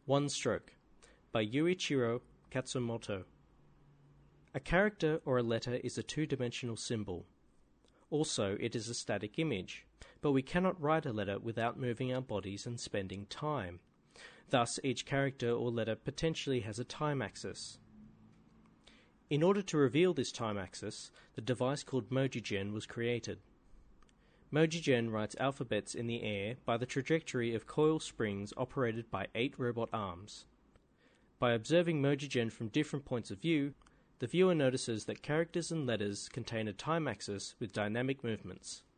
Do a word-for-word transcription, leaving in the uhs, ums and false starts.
One Stroke by Yuichiro Katsumoto. A character or a letter is a two-dimensional symbol. Also, it is a static image, but we cannot write a letter without moving our bodies and spending time. Thus, each character or letter potentially has a time axis. In order to reveal this time axis, the device called Mojigen was created. Mojigen writes alphabets in the air by the trajectory of coil springs operated by eight robot arms. By observing Mojigen from different points of view, the viewer notices that characters and letters contain a time axis with dynamic movements.